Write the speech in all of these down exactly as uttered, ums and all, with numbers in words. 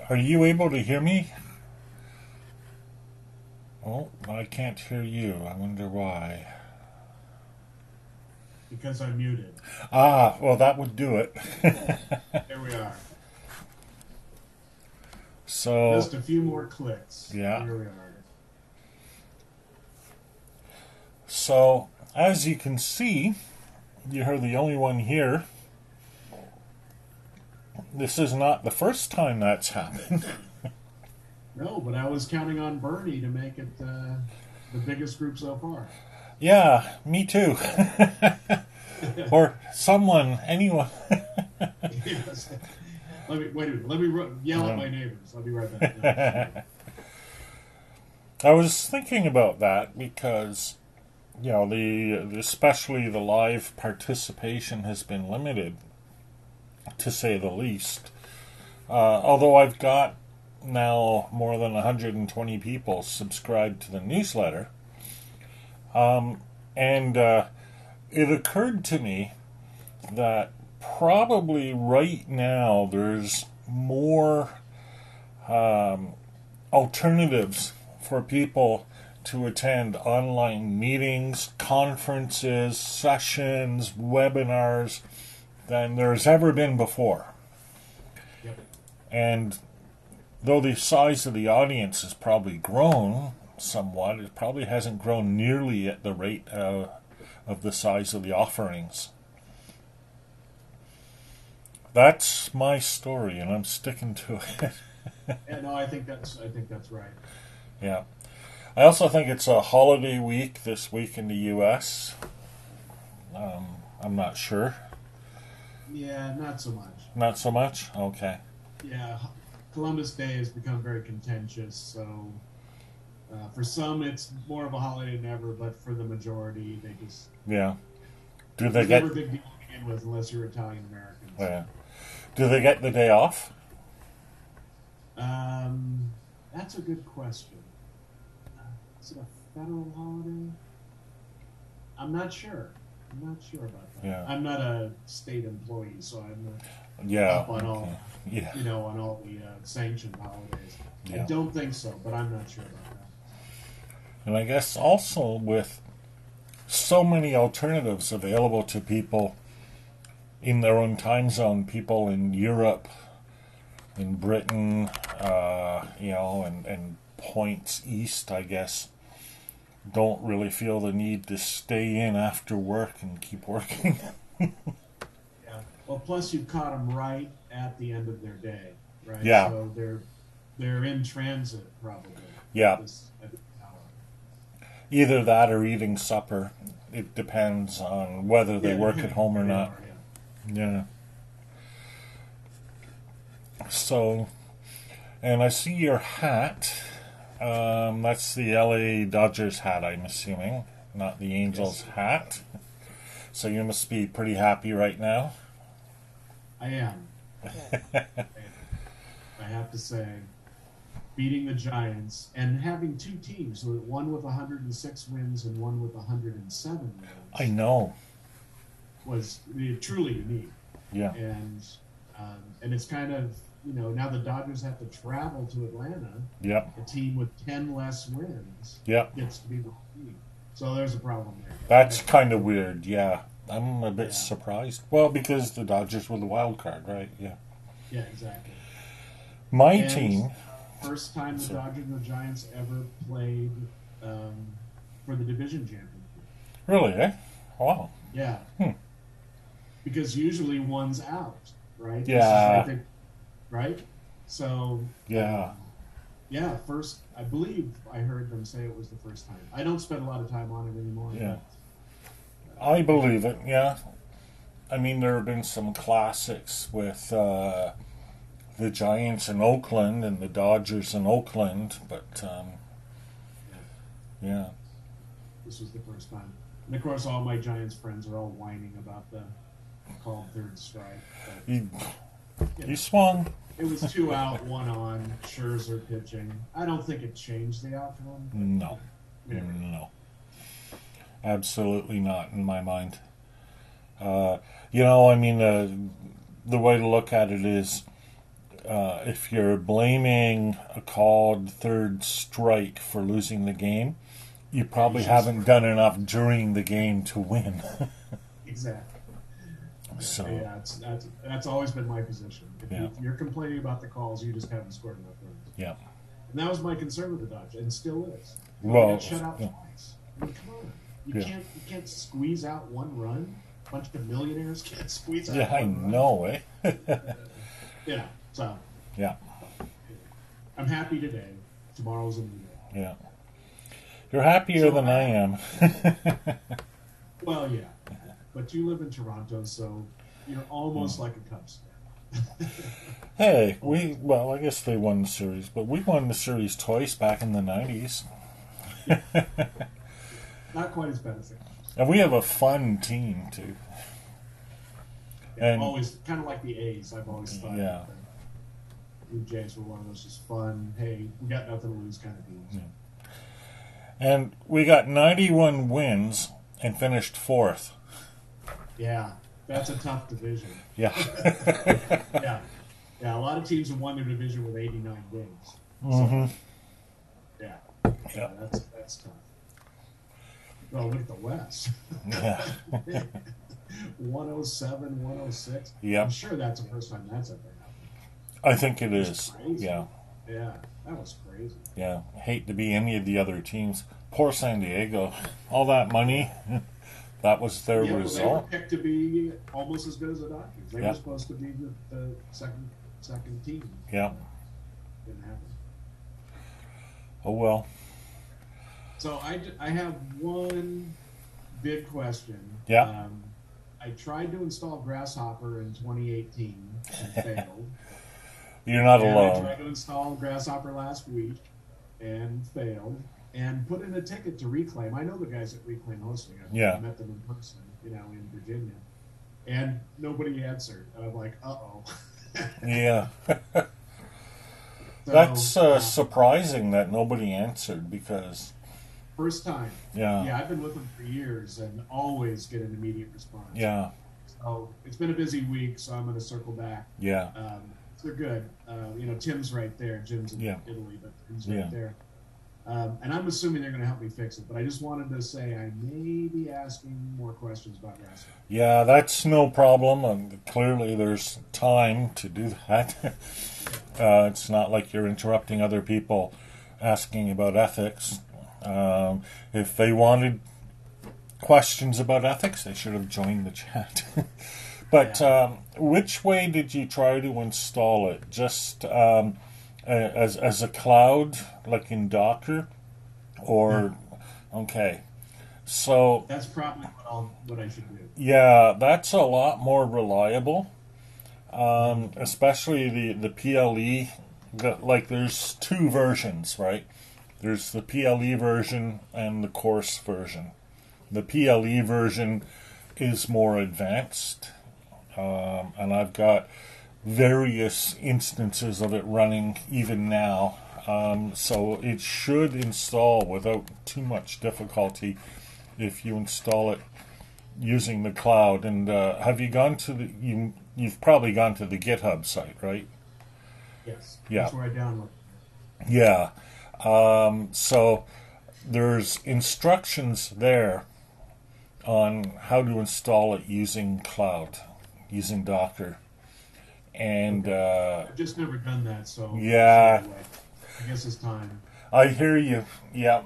Are you able to hear me? Oh, I can't hear you. I wonder why. Because I'm muted. Ah, well, that would do it. There we are. So, Just a few more clicks. yeah. Here we are. So, as you can see, you're the only one here. This is not the first time that's happened. No, but I was counting on Bernie to make it uh, the biggest group so far. Yeah, me too. Or someone, anyone. Yes. Let me wait a minute. Let me ru- yell at my neighbors. I'll be right back. I was thinking about that because, you know, the especially the live participation has been limited, to say the least. Uh, although I've got now more than one hundred twenty people subscribed to the newsletter, um, and uh, it occurred to me that probably right now there's more um, alternatives for people to attend online meetings, conferences, sessions, webinars than there's ever been before. Yep. And though the size of the audience has probably grown somewhat, it probably hasn't grown nearly at the rate uh, of the size of the offerings. That's my story, and I'm sticking to it. Yeah, no, I think that's I think that's right. Yeah. I also think it's a holiday week this week in the U S. Um, I'm not sure. Yeah, not so much. Not so much? Okay. Yeah, Columbus Day has become very contentious, so uh, for some it's more of a holiday than ever, but for the majority, they just Yeah. Do it they was get... never a big deal to begin with unless you're Italian Americans. Yeah. Do they get the day off? Um, that's a good question. Uh, is it a federal holiday? I'm not sure. I'm not sure about that. Yeah. I'm not a state employee, so I'm not Yeah. up on all, Yeah. you know, on all the uh, sanctioned holidays. Yeah. I don't think so, but I'm not sure about that. And I guess also with so many alternatives available to people in their own time zone, people in Europe, in Britain, uh, you know, and, and points east, I guess, don't really feel the need to stay in after work and keep working. Yeah. Well, plus you caught them right at the end of their day, right? Yeah. So they're they're in transit probably. Yeah. At this, at this hour. Either that or eating supper. It depends on whether they Yeah, work at home or they not. are, yeah. Yeah. So, and I see your hat. Um, that's the L A Dodgers hat, I'm assuming, not the Angels Yes. hat. So you must be pretty happy right now. I am. I have to say, beating the Giants and having two teams, one with one hundred six wins and one with one hundred seven wins, I know. was truly unique. Yeah. And um, and it's kind of, you know, now the Dodgers have to travel to Atlanta. Yep. A team with ten less wins Yep. gets to be the team. So there's a problem there. That's kind of weird. Yeah. I'm a bit Yeah. surprised. Well, because the Dodgers were the wild card, right? Yeah. Yeah, exactly. My And team. First time the So- Dodgers and the Giants ever played um, for the division championship. Really, eh? Wow. Yeah. Hmm. Because usually one's out, right? This is, Yeah. I think, right? So, Yeah. um, yeah, first, I believe I heard them say it was the first time. I don't spend a lot of time on it anymore. Yeah. but, I believe it, yeah. I mean, there have been some classics with uh, the Giants in Oakland and the Dodgers in Oakland, but um, yeah. This was the first time. And of course, all my Giants friends are all whining about the called third strike. But, You, you you know, swung. it was two out, one on. Scherzer pitching. I don't think it changed the outcome. but No. never- No. Absolutely not in my mind. Uh, you know, I mean, uh, the way to look at it is uh, if you're blaming a called third strike for losing the game, you probably haven't done enough during the game to win. Exactly. So yeah, it's, that's that's always been my position. If, Yeah. you, if you're complaining about the calls, you just haven't scored enough runs. yeah, And that was my concern with the Dodgers, and still is. Well, They got shut out yeah. twice. I mean, come on. You Yeah. can't you can't squeeze out one run. A bunch of millionaires can't squeeze out. yeah, I one run. know, eh? Yeah. So Yeah, I'm happy today. Tomorrow's a new day. yeah. You're happier So than I am. Well, yeah. But you live in Toronto, so you're almost like a Cubs fan. Hey, we well, I guess they won the series, but we won the series twice back in the nineties, Not quite as bad as the Cubs. and we have a fun team too. Yeah, And- always kind of like the A's. I've always thought. Yeah. that the Blue Jays were one of those just fun. Hey, we got nothing to lose kind of teams. And we got ninety-one wins and finished fourth. Yeah, that's a tough division. Yeah. Yeah, yeah. A lot of teams have won their division with eighty-nine wins. hmm Yeah, Yeah. yeah. That's that's tough. Well, look at the West. Yeah. one oh seven, one oh six. Yep. I'm sure that's the first time that's ever happened. I think it It's is. crazy. Yeah. Yeah, that was crazy. Yeah. Hate to be any of the other teams. Poor San Diego. All that money. That was their Yeah, well, they were result. picked to be almost as good as the Dodgers. They Yeah. were supposed to be the, the second second team. Yeah. Didn't happen. Oh well. So I, d- I have one big question. Yeah. Um, I tried to install Grasshopper in twenty eighteen and failed. You're not And I alone. tried to install Grasshopper last week and failed. And put in a ticket to Reclaim. I know the guys at Reclaim Hosting. I've Yeah. met them in person, you know, in Virginia. And nobody answered. And I'm like, uh-oh. Yeah. So, That's uh, uh, surprising that nobody answered because, first time. yeah. Yeah, I've been with them for years and always get an immediate response. Yeah. So it's been a busy week, so I'm going to circle back. Yeah. Um, they're good. Uh, you know, Tim's right there. Jim's in Yeah. Italy, but Tim's right Yeah. there. Um, and I'm assuming they're going to help me fix it. But I just wanted to say I may be asking more questions about Grasshopper. Yeah, that's no problem. And clearly, there's time to do that. uh, it's not like you're interrupting other people asking about ethics. Um, if they wanted questions about ethics, they should have joined the chat. But Yeah. um, which way did you try to install it? Just um, a- as as a cloud, like in Docker, or okay? So That's probably what, I'll, what I should do. yeah, that's a lot more reliable. Um, especially the, the P L E. The, like, there's two versions, right? There's the P L E version and the course version. The P L E version is more advanced, um, and I've got various instances of it running even now. Um, so it should install without too much difficulty if you install it using the cloud. And uh, have you gone to the you? You've probably gone to the GitHub site, right? Yes. Yeah. That's where I download. Yeah. Um, so there's instructions there on how to install it using cloud, using Docker, and uh, I've just never done that, so Yeah. I guess it's time. I hear you. Yeah.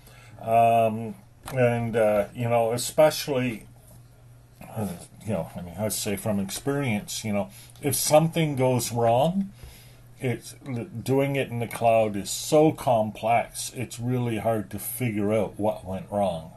Um, and, uh, you know, especially, uh, you know, I mean, I'd say from experience, you know, if something goes wrong, it's doing it in the cloud is so complex, it's really hard to figure out what went wrong.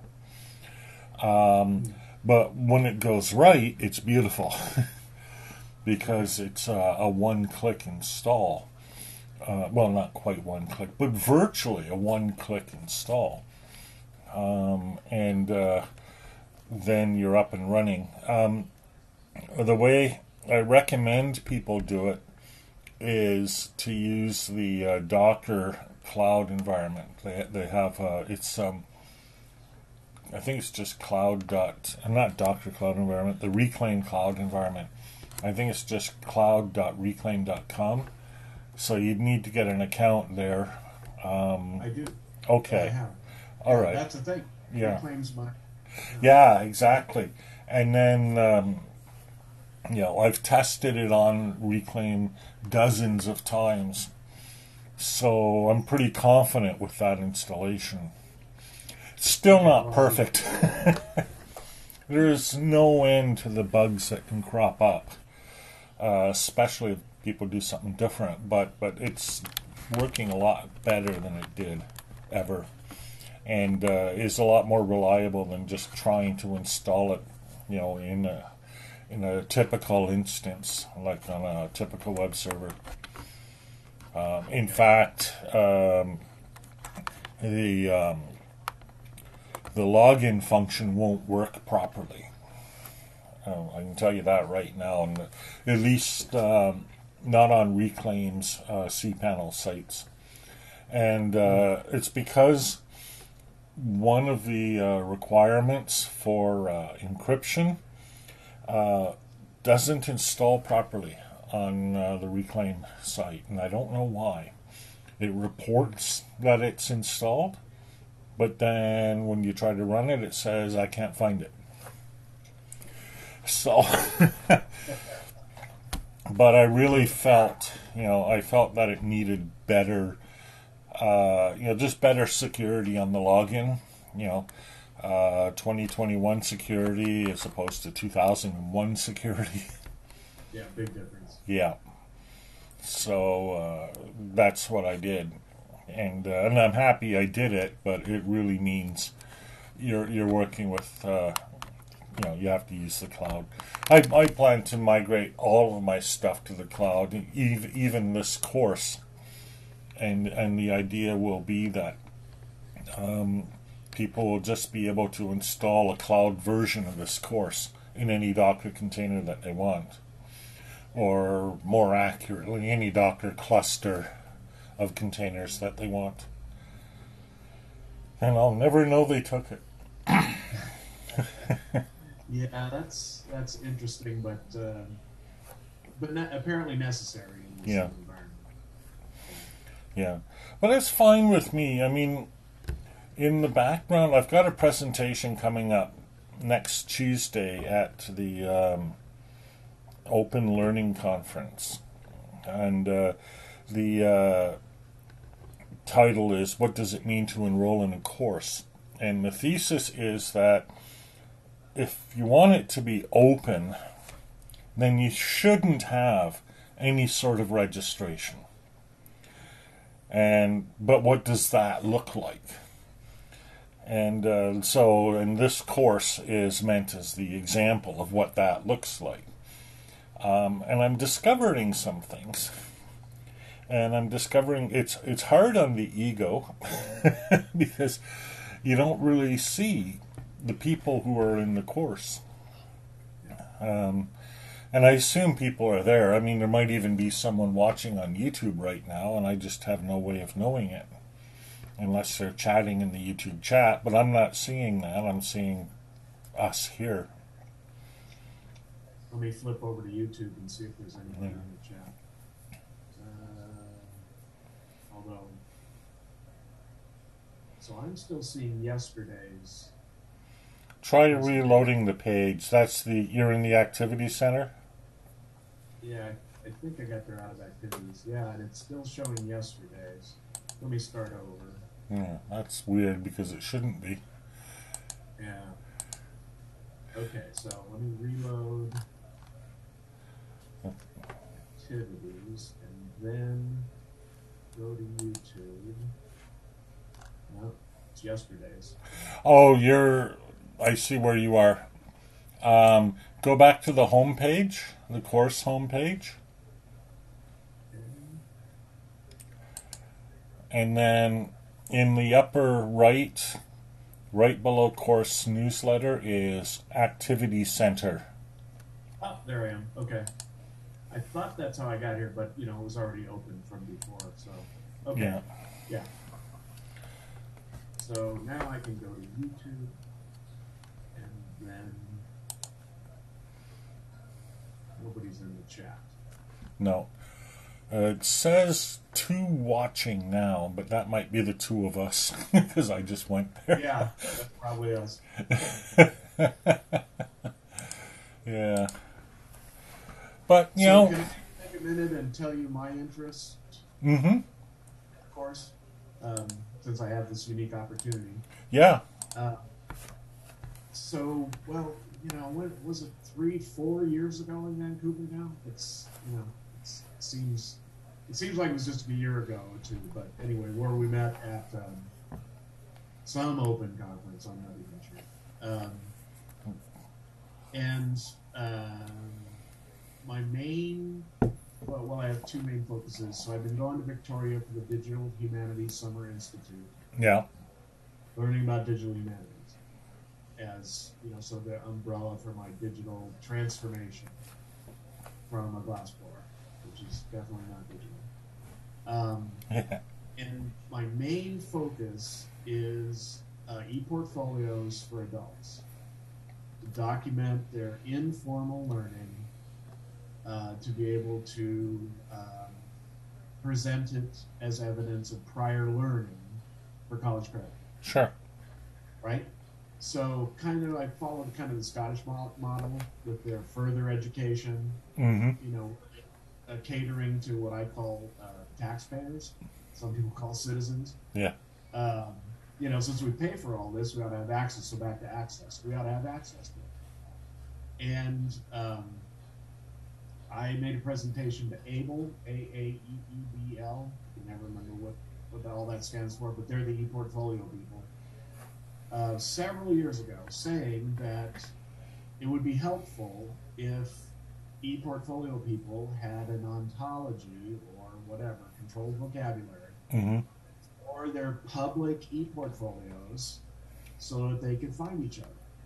Um, but when it goes right, it's beautiful because it's uh, a one-click install. Uh, well, not quite one click, but virtually a one-click install. Um, and uh, then you're up and running. Um, the way I recommend people do it is to use the uh, Docker cloud environment. They they have uh, it's um, I think it's just cloud dot uh, not Docker cloud environment, the Reclaim cloud environment. I think it's just cloud dot reclaim dot com. So you'd need to get an account there. Um, I do. okay. I have. All Yeah, right. that's the thing. Yeah. Reclaims my. Yeah, exactly. And then, um, you know, I've tested it on Reclaim dozens of times. So I'm pretty confident with that installation. Still Okay, not well, perfect. There's no end to the bugs that can crop up, uh, especially if people do something different. But but it's working a lot better than it did ever, and uh, is a lot more reliable than just trying to install it, you know, in a in a typical instance, like on a typical web server. Um, in fact, um, the um, the login function won't work properly. Uh, I can tell you that right now, and at least um, not on Reclaim's uh, cPanel sites. And uh, it's because one of the uh, requirements for uh, encryption uh, doesn't install properly on uh, the Reclaim site, and I don't know why. It reports that it's installed, but then when you try to run it, it says, I can't find it. So, but I really felt, you know, I felt that it needed better, uh, you know, just better security on the login, you know, uh, twenty twenty-one security as opposed to two thousand one security. Yeah, big difference. Yeah. So uh, that's what I did, and uh, and I'm happy I did it. But it really means you're you're working with, uh, you know, you have to use the cloud. I I plan to migrate all of my stuff to the cloud, even even this course, and and the idea will be that um, people will just be able to install a cloud version of this course in any Docker container that they want. Or more accurately, any Docker cluster of containers that they want. And I'll never know they took it. Yeah, that's that's interesting, but uh, but ne- apparently necessary in this Yeah. environment. Yeah. But it's fine with me. I mean, in the background, I've got a presentation coming up next Tuesday at the um, Open Learning Conference. And uh, the uh, title is, What Does It Mean to Enroll in a Course? And the thesis is that if you want it to be open, then you shouldn't have any sort of registration. And but what does that look like? And uh, so, and this course is meant as the example of what that looks like. Um, and I'm discovering some things, and I'm discovering it's it's hard on the ego because you don't really see the people who are in the course. Um, and I assume people are there. I mean, there might even be someone watching on YouTube right now, and I just have no way of knowing it unless they're chatting in the YouTube chat. But I'm not seeing that. I'm seeing us here. Let me flip over to YouTube and see if there's anything in the chat. Uh, although, so I'm still seeing yesterday's. Try reloading the page. That's the you're in the activity center. Yeah, I, I think I got there out of activities. Yeah, and it's still showing yesterday's. Let me start over. Yeah, that's weird because it shouldn't be. Yeah. Okay, so let me reload activities and then go to YouTube. No, it's yesterday's. Oh, you're. I see where you are. Um, go back to the home page, the course home page, and then in the upper right, right below course newsletter is activity center. Oh, there I am. Okay. I thought that's how I got here, but you know it was already open from before. So okay. Yeah. Yeah. So now I can go to YouTube, and then nobody's in the chat. No. Uh, it says two watching now, but that might be the two of us because I just went there. Yeah, that's probably us. Yeah. But, you So know. can I take a minute and tell you my interest, Mm-hmm. of course, um, since I have this unique opportunity. Yeah. Uh, so, well, you know, what was it, three, four years ago in Vancouver now? It's, you know, it's, it seems it seems like it was just a year ago or two. But anyway, where we met at um, some open conference, I'm not even sure. Um, and um, my main, well, well, I have two main focuses. So I've been going to Victoria for the Digital Humanities Summer Institute, Yeah. learning about digital humanities as, you know, so the umbrella for my digital transformation from a glass blower, which is definitely not digital. Um, and my main focus is uh, e-portfolios for adults to document their informal learning, uh, to be able to um, present it as evidence of prior learning for college credit. Sure. Right? So kind of I followed kind of the Scottish model with their further education, Mm-hmm. you know, uh, catering to what I call uh, taxpayers. Some people call citizens. Yeah. Um, you know, since we pay for all this, we ought to have access. So back to access. We ought to have access to it. And um, I made a presentation to ABLE, A A E E B L. I can never remember what, what all that stands for, but they're the e-portfolio people. Uh, several years ago, saying that it would be helpful if e-portfolio people had an ontology or whatever, controlled vocabulary, Mm-hmm. or their public e-portfolios so that they could find each other.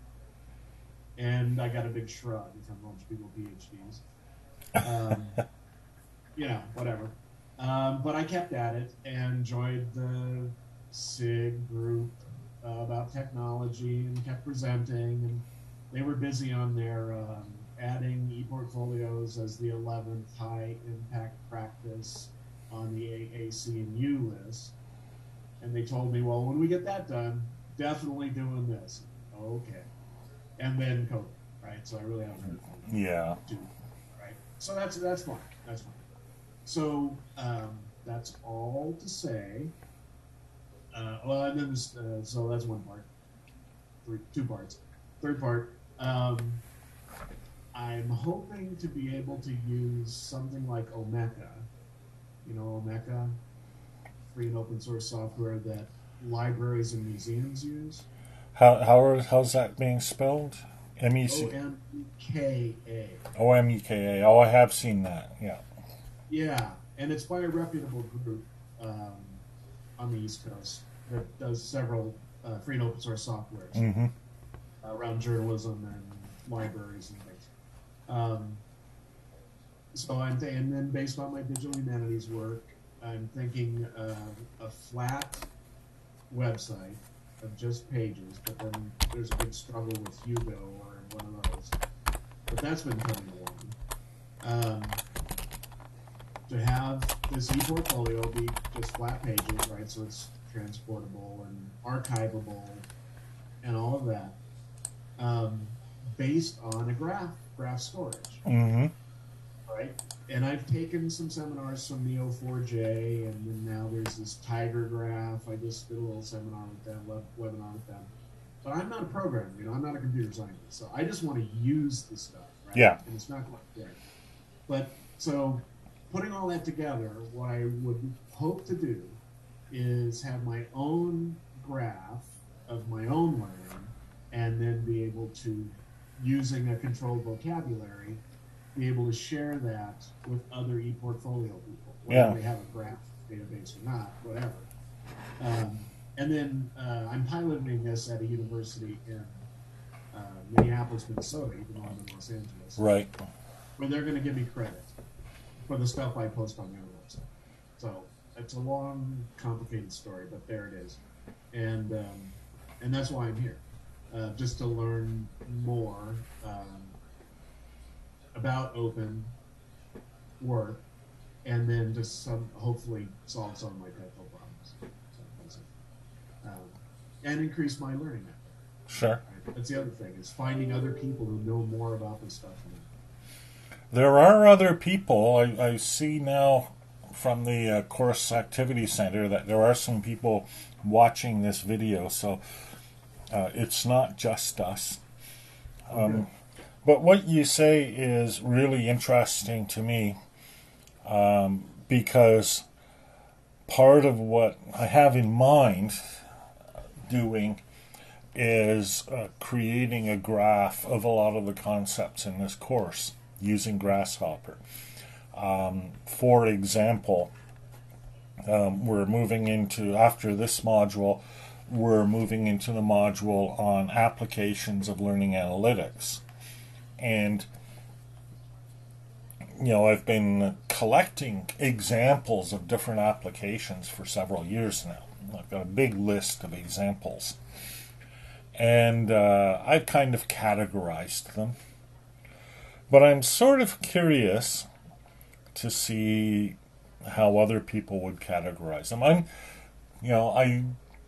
And I got a big shrug from a bunch of people with PhDs. Um, you know, whatever. Um, but I kept at it and joined the SIG group uh, about technology and kept presenting. And they were busy on their um, adding e-portfolios as the eleventh high impact practice on the A A C and U list. And they told me, well, when we get that done, definitely doing this. Okay. And then COVID, right? So I really haven't heard from them. Yeah. Too, right? So that's that's fine. That's fine. So um, that's all to say. Uh, well, and then this, uh, so that's one part. Three, two parts. Third part. Um, I'm hoping to be able to use something like Omeka. You know, Omeka, free and open source software that libraries and museums use. How how are, how's that being spelled? M E C O M E K A. O M E K A. Oh, I have seen that. Yeah. Yeah, and it's by a reputable group um, on the East Coast that does several uh, free and open source softwares Mm-hmm. around journalism and libraries and things. Um, so I'm th- and then based on my digital humanities work, I'm thinking of a flat website of just pages, but then there's a big struggle with Hugo or one of those. But that's been coming along. Um, to have this e-portfolio be just flat pages, right? So it's transportable and archivable and all of that, um, based on a graph, graph storage, Mm-hmm. right? And I've taken some seminars from Neo four j, and then now there's this Tiger Graph. I just did a little seminar with them, web, webinar with them. But I'm not a programmer, you know, I'm not a computer scientist, so I just want to use the stuff, right? Yeah. And it's not quite there. But so putting all that together, what I would hope to do is have my own graph of my own learning, and then be able to, using a controlled vocabulary, be able to share that with other e-portfolio people, whether Yeah. they have a graph database or not, whatever. Um, and then uh, I'm piloting this at a university in uh, Minneapolis, Minnesota, even though I'm in Los Angeles, Right. where they're going to give me credit for the stuff I post on their website. So it's a long, complicated story, but there it is. And um, and that's why I'm here, uh, just to learn more um, about open work and then just some hopefully solve some of my technical problems. So that's it. Um, and increase my learning network. Sure. Right? That's the other thing, is finding other people who know more about this stuff than me. There are other people. I, I see now from the uh, Course Activity Center that there are some people watching this video, so uh, it's not just us. Um, Okay. but what you say is really interesting to me, um, because part of what I have in mind doing is uh, creating a graph of a lot of the concepts in this course using Grasshopper. Um, for example, um, we're moving into, after this module, we're moving into the module on applications of learning analytics. And, you know, I've been collecting examples of different applications for several years now. I've got a big list of examples. And uh, I've kind of categorized them. But I'm sort of curious to see how other people would categorize them. I'm, you know, I,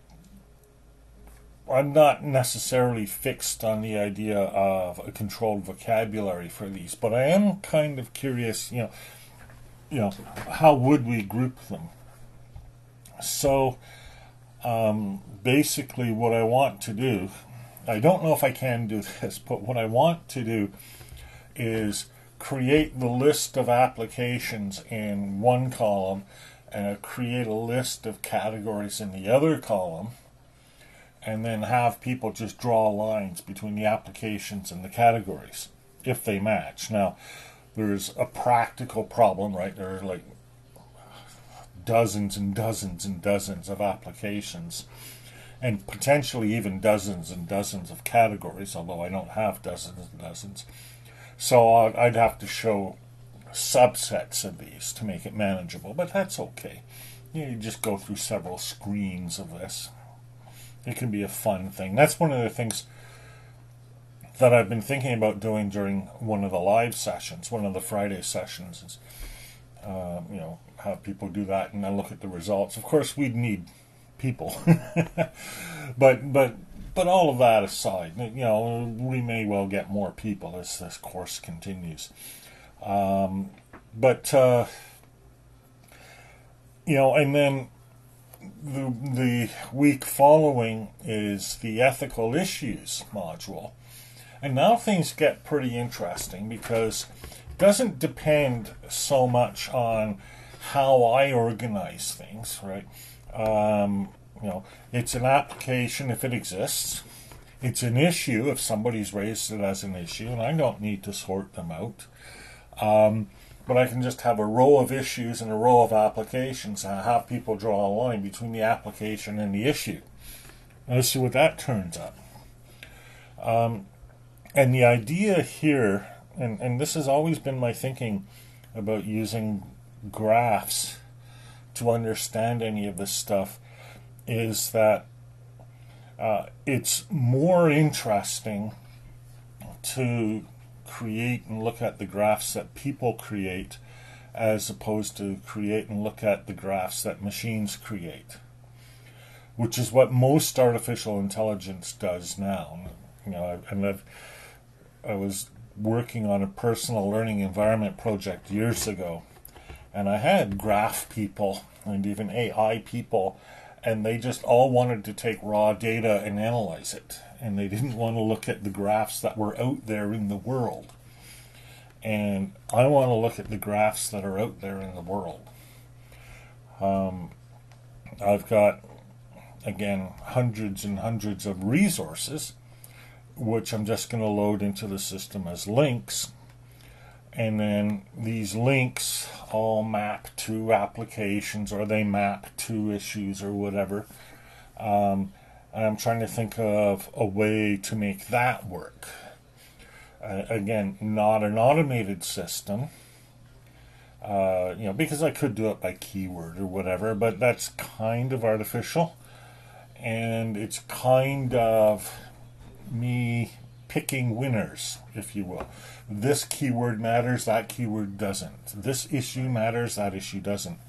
I'm not necessarily fixed on the idea of a controlled vocabulary for these, but I am kind of curious, you know, you know, how would we group them? So, um, basically, what I want to do, I don't know if I can do this, but what I want to do is create the list of applications in one column and create a list of categories in the other column, and then have people just draw lines between the applications and the categories if they match. Now, there's a practical problem, right? There are like dozens and dozens and dozens of applications, and potentially even dozens and dozens of categories, although I don't have dozens and dozens. So I'd have to show subsets of these to make it manageable, but that's okay. You know, you just go through several screens of this. It can be a fun thing. That's one of the things that I've been thinking about doing during one of the live sessions, one of the Friday sessions, is um, you know, have people do that and then look at the results. Of course, we'd need people, but but. But all of that aside, you know, we may well get more people as this course continues. Um, but, uh, you know, and then the, the week following is the ethical issues module. And now things get pretty interesting because it doesn't depend so much on how I organize things, right? Um, You know, it's an application if it exists. It's an issue if somebody's raised it as an issue, and I don't need to sort them out. Um, but I can just have a row of issues and a row of applications and have people draw a line between the application and the issue. And let's see what that turns up. Um, and the idea here, and, and this has always been my thinking about using graphs to understand any of this stuff, is that uh, it's more interesting to create and look at the graphs that people create as opposed to create and look at the graphs that machines create, which is what most artificial intelligence does now. You know, and I've, I was working on a personal learning environment project years ago, and I had graph people and even A I people, and they just all wanted to take raw data and analyze it. And they didn't want to look at the graphs that were out there in the world. And I want to look at the graphs that are out there in the world. Um, I've got, again, hundreds and hundreds of resources, which I'm just going to load into the system as links. And then these links all map to applications, or they map to issues or whatever. Um, and I'm trying to think of a way to make that work. Uh, again, not an automated system, uh, you know, because I could do it by keyword or whatever, but that's kind of artificial. And it's kind of me picking winners, if you will. This keyword matters, that keyword doesn't. This issue matters, that issue doesn't.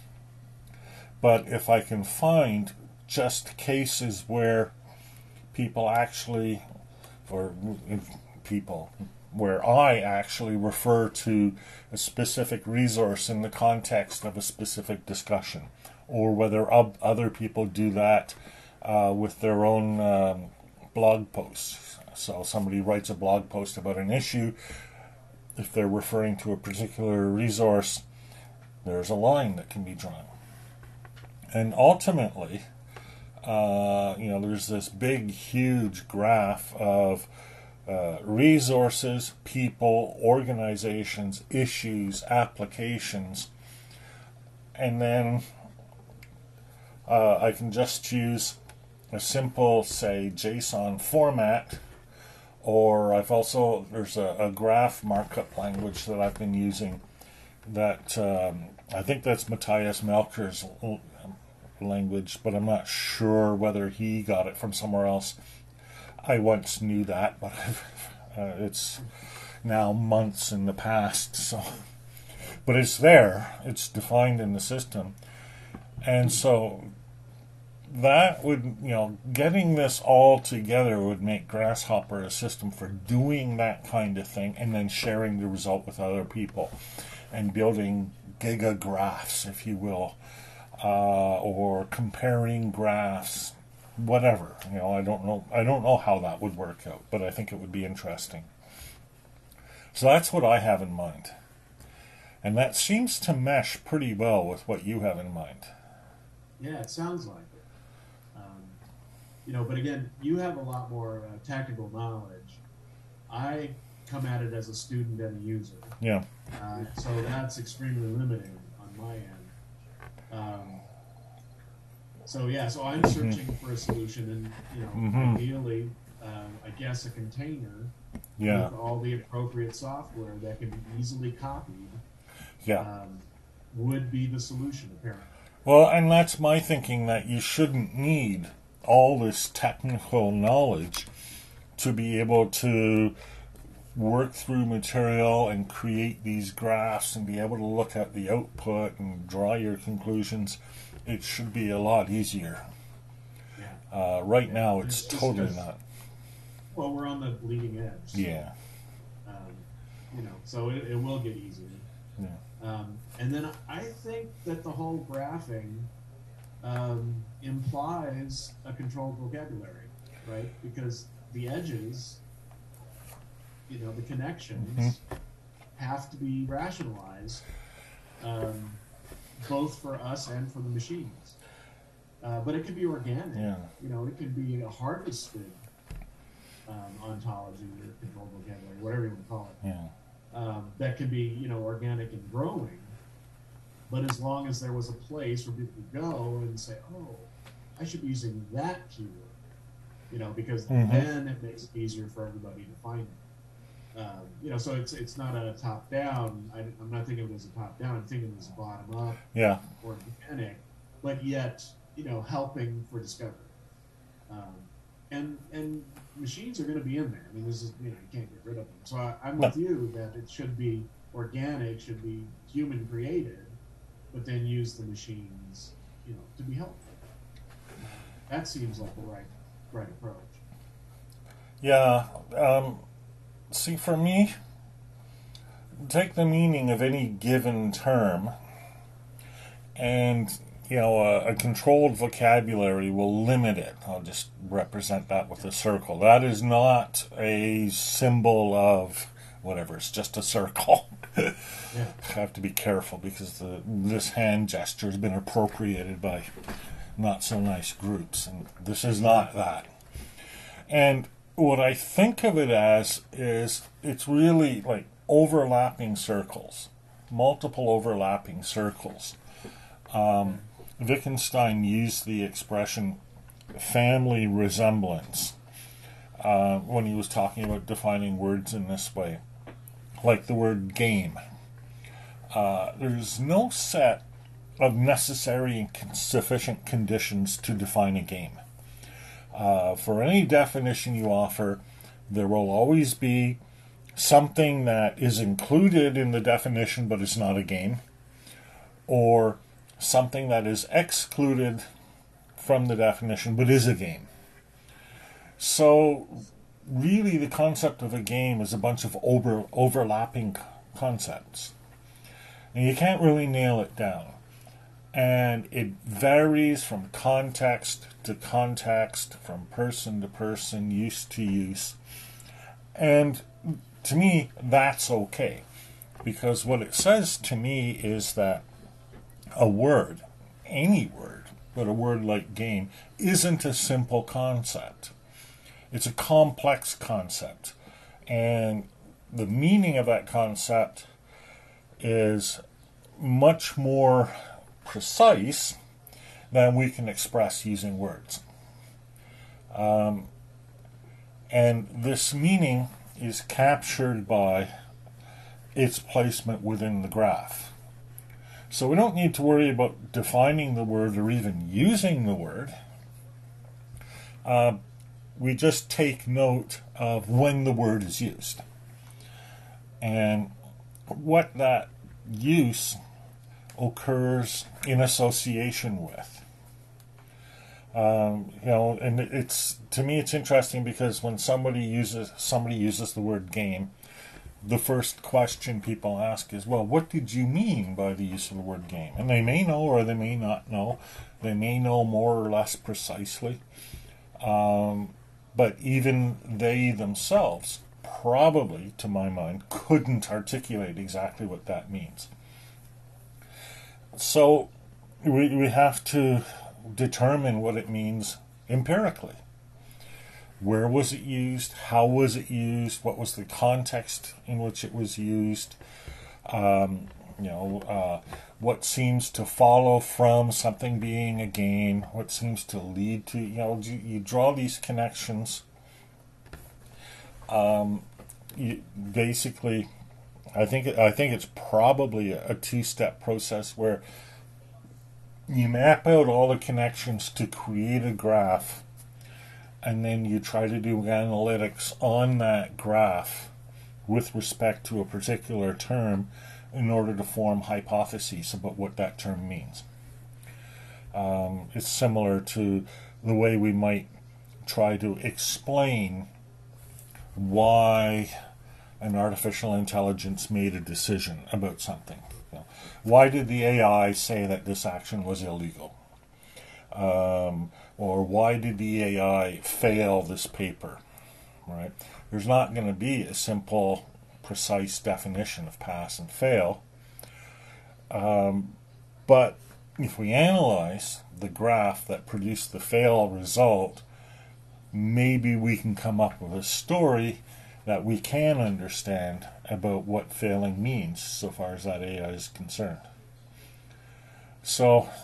But if I can find just cases where people actually, or people, where I actually refer to a specific resource in the context of a specific discussion, or whether other people do that uh, with their own um, blog posts. So somebody writes a blog post about an issue. If they're referring to a particular resource, there's a line that can be drawn. And ultimately, uh, you know, there's this big, huge graph of uh, resources, people, organizations, issues, applications, and then uh, I can just use a simple, say, JSON format, or I've also, there's a, a graph markup language that I've been using that um, I think that's Matthias Melker's language, but I'm not sure whether he got it from somewhere else. I once knew that, but uh, it's now months in the past. So, but it's there. It's defined in the system, and so that would, you know, getting this all together would make Grasshopper a system for doing that kind of thing, and then sharing the result with other people, and building gigagraphs, if you will. Uh, or comparing graphs, whatever. You know, I don't know. I don't know how that would work out, but I think it would be interesting. So that's what I have in mind, and that seems to mesh pretty well with what you have in mind. Yeah, it sounds like it. Um, you know, but again, you have a lot more uh, technical knowledge. I come at it as a student and a user. Yeah. Uh, so that's extremely limiting on my end. Um, so yeah, so I'm searching mm-hmm. for a solution, and you know, mm-hmm. ideally, um, I guess a container yeah. with all the appropriate software that can be easily copied. Yeah, um, would be the solution apparently. Well, and that's my thinking, that you shouldn't need all this technical knowledge to be able to work through material and create these graphs and be able to look at the output and draw your conclusions. It should be a lot easier. Yeah. Uh, right yeah. now, it's, it's totally not. Well, we're on the bleeding edge. So, yeah. Um, you know, so it, it will get easier. Yeah. Um, and then I think that the whole graphing um, implies a controlled vocabulary, right? Because the edges, you know, the connections mm-hmm. have to be rationalized, um, both for us and for the machines. Uh, but it can be organic. Yeah. You know, it can be a harvested um, ontology or controlled vocabulary, whatever you want to call it. Yeah. Um, that can be, you know, organic and growing. But as long as there was a place where people could go and say, oh, I should be using that keyword, you know, because mm-hmm. then it makes it easier for everybody to find it. Um, you know, so it's it's not a top down. I, I'm not thinking of it as a top down. I'm thinking of it as a bottom up, yeah, organic, but yet, you know, helping for discovery. Um, and and machines are going to be in there. I mean, this is, you know, you can't get rid of them. So I, I'm with no. you that it should be organic, should be human created, but then use the machines, you know, to be helpful. That seems like the right right approach. Yeah. Um, see, for me, take the meaning of any given term, and, you know, a, a controlled vocabulary will limit it. I'll just represent that with a circle. That is not a symbol of whatever. It's just a circle. Yeah. I have to be careful because the, this hand gesture has been appropriated by not so nice groups, and this is not that. And what I think of it as is it's really like overlapping circles, multiple overlapping circles. Um, Wittgenstein used the expression family resemblance uh, when he was talking about defining words in this way, like the word game. Uh, there's no set of necessary and con- sufficient conditions to define a game. Uh, for any definition you offer, There will always be something that is included in the definition but is not a game, or something that is excluded from the definition but is a game. So really the concept of a game is a bunch of over, overlapping concepts. And you can't really nail it down. And it varies from context to context, from person to person, use to use. And to me, that's okay. Because what it says to me is that a word, any word, but a word like game, isn't a simple concept. It's a complex concept. And the meaning of that concept is much more precise than we can express using words. Um, and this meaning is captured by its placement within the graph. So we don't need to worry about defining the word or even using the word. Uh, we just take note of when the word is used and what that use occurs in association with. Um, you know, and it's, to me, it's interesting because when somebody uses somebody uses the word game, the first question people ask is, well, what did you mean by the use of the word game? And they may know or they may not know. They may know more or less precisely. Um, but even they themselves probably, to my mind, couldn't articulate exactly what that means. So we, we have to determine what it means empirically. Where was it used? How was it used? What was the context in which it was used? Um, you know, uh, what seems to follow from something being a game? What seems to lead to, you know, you, you draw these connections. Um, you, basically, I think I think it's probably a two-step process where you map out all the connections to create a graph, and then you try to do analytics on that graph with respect to a particular term in order to form hypotheses about what that term means. Um, it's similar to the way we might try to explain why an artificial intelligence made a decision about something. You know, why did the A I say that this action was illegal? Um, or why did the A I fail this paper? Right? There's not going to be a simple, precise definition of pass and fail. Um, but if we analyze the graph that produced the fail result, maybe we can come up with a story that we can understand about what failing means so far as that A I is concerned. So,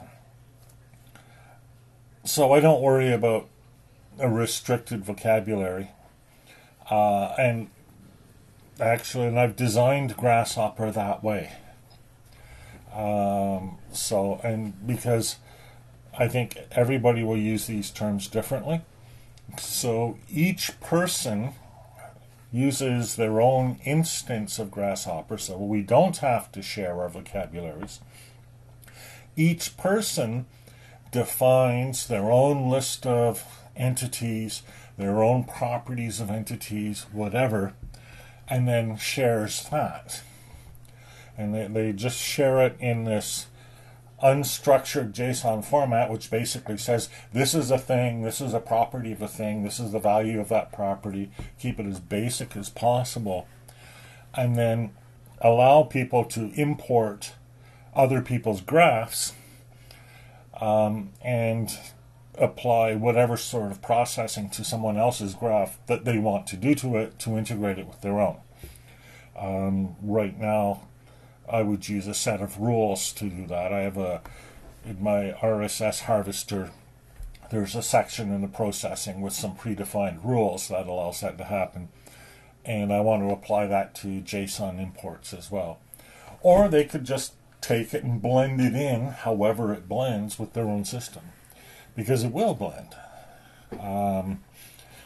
so I don't worry about a restricted vocabulary. Uh, and actually, and I've designed Grasshopper that way. Um, so, and because I think everybody will use these terms differently. So each person uses their own instance of Grasshopper, so we don't have to share our vocabularies. Each person defines their own list of entities, their own properties of entities, whatever, and then shares that. And they, they just share it in this unstructured JSON format, which basically says this is a thing, this is a property of a thing, this is the value of that property. Keep it as basic as possible, and then allow people to import other people's graphs um, and apply whatever sort of processing to someone else's graph that they want to do to it to integrate it with their own. Um, right now, I would use a set of rules to do that. I have a, in my R S S harvester, there's a section in the processing with some predefined rules that allows that to happen. And I want to apply that to JSON imports as well. Or they could just take it and blend it in however it blends with their own system. Because it will blend. Um,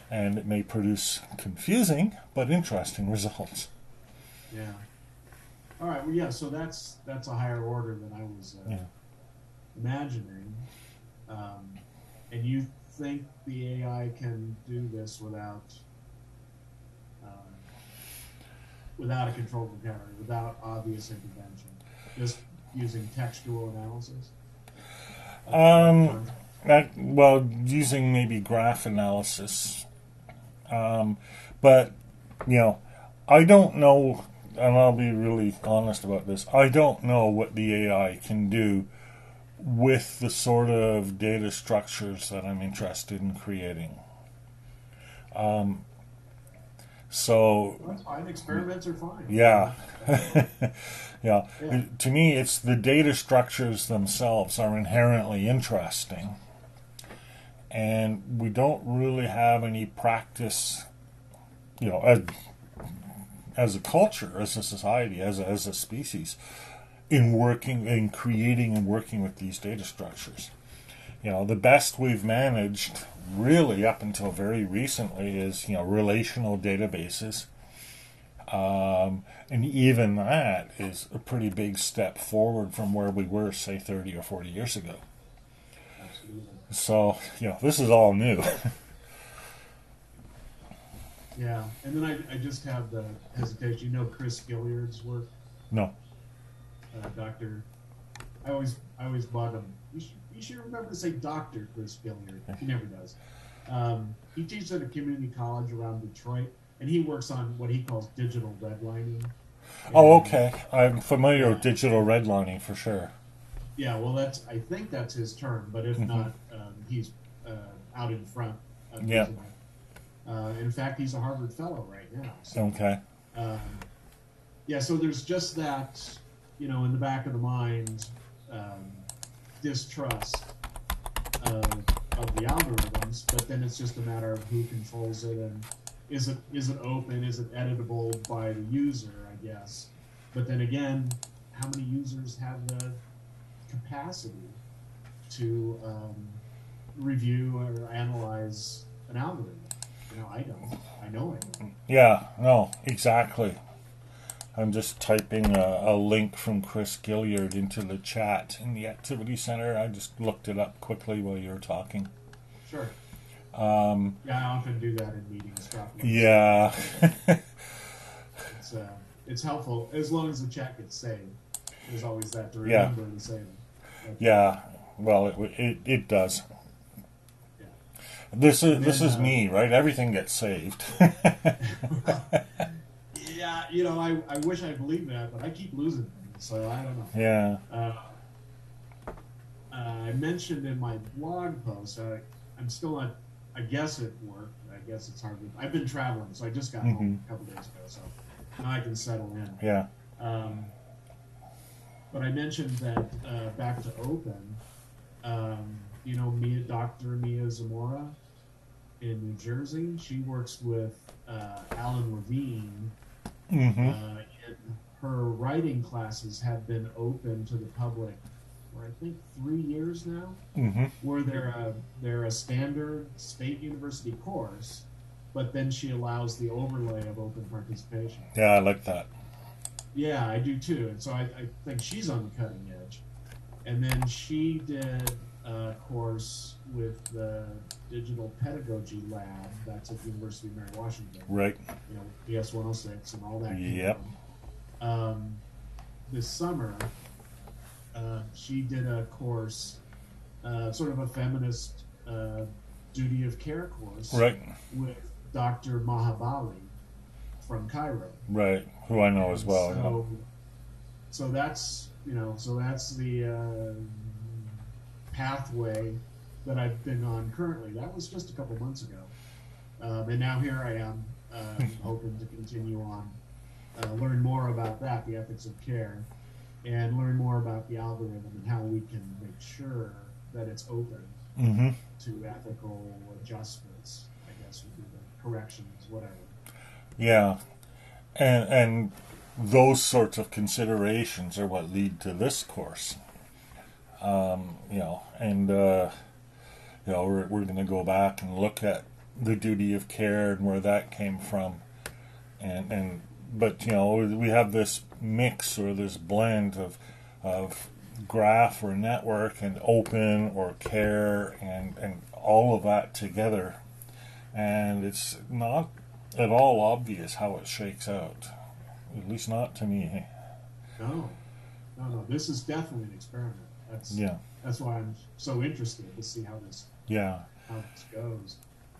and it may produce confusing but interesting results. Yeah. All right. Well, yeah. So that's that's a higher order than I was uh, Yeah. imagining. Um, and you think the A I can do this without um, without a controlled vocabulary, without obvious intervention, just using textual analysis? Um, that, well, using maybe graph analysis. Um, but, you know, I don't know, and I'll be really honest about this, I don't know what the A I can do with the sort of data structures that I'm interested in creating. Um, so, Well, that's fine. Experiments are fine. yeah. yeah. Yeah. To me, it's the data structures themselves are inherently interesting. And we don't really have any practice, you know, as, as a culture, as a society, as a, as a species, in working, in creating and working with these data structures. You know, the best we've managed, really up until very recently, is, you know, relational databases. Um, and even that is a pretty big step forward from where we were, say, thirty or forty years ago. Absolutely. So, you know, this is all new. Yeah. And then I, I just have the hesitation. You know Chris Gilliard's work? No. Uh, Doctor I always I always bug him. You should, you should remember to say Doctor Chris Gilliard. He never does. Um, he teaches at a community college around Detroit, and he works on what he calls digital redlining. Oh, And, okay. I'm familiar yeah. with digital redlining for sure. Yeah, well, that's I think that's his term, but if Mhm. not, um, he's uh, out in front of Yeah. using it. Uh, in fact, he's a Harvard fellow right now. So, Okay. um, yeah, so there's just that, you know, in the back of the mind, um, distrust of, of the algorithms, but then it's just a matter of who controls it and is it is it open, is it editable by the user, I guess. But then again, how many users have the capacity to um, review or analyze an algorithm? You know, I don't. I know I don't. Yeah, no, exactly. I'm just typing a, a link from Chris Gilliard into the chat in the Activity Center. I just looked it up quickly while you were talking. Sure. Um, Yeah, I often do that in meetings. Drop links. yeah. It's uh, it's helpful as long as the chat gets saved. There's always that to Yeah. remember to save it. But, yeah. Well, it, it, it does. Yeah. This is And this then, is uh, me, right? Everything gets saved. Yeah, you know, I, I wish I believed that, but I keep losing things, so I don't know. yeah. Uh, uh, I mentioned in my blog post, I, I'm still not, I guess at work. I guess it's hard. To, I've been traveling, so I just got home a couple days ago, so now I can settle in. Yeah. Um, but I mentioned that uh, back to open, um, you know, Mia, Doctor Mia Zamora in New Jersey. She works with uh, Alan Levine. Mm-hmm. Uh, and her writing classes have been open to the public for I think three years now. Mm-hmm. Where they're a, they're a standard state university course, but then she allows the overlay of open participation. Yeah, I like that. Yeah, I do too. And so I, I think she's on the cutting edge. And then she did a course with the Digital Pedagogy Lab. That's at the University of Mary Washington. Right. You know, B S one oh six and all that. came Yep. from. Um, this summer, uh, she did a course, uh, sort of a feminist uh, duty of care course Right. with Doctor Mahabali from Cairo. Right. Who I know as well. yeah. So, so that's you know, so that's the uh, pathway that I've been on currently. That was just a couple months ago, um, and now here I am, uh, hoping to continue on, uh, learn more about that, the ethics of care, and learn more about the algorithm and how we can make sure that it's open Mm-hmm. to ethical adjustments. I guess would be the corrections, whatever. Yeah, and and those sorts of considerations are what lead to this course. Um, you know, and uh, you know we're we're going to go back and look at the duty of care and where that came from, and and but you know we have this mix or this blend of of graph or network and open or care and and all of that together, and it's not at all obvious how it shakes out, at least not to me. No, no, no. This is definitely an experiment. That's Yeah, that's why I'm so interested to see how this yeah, how this goes.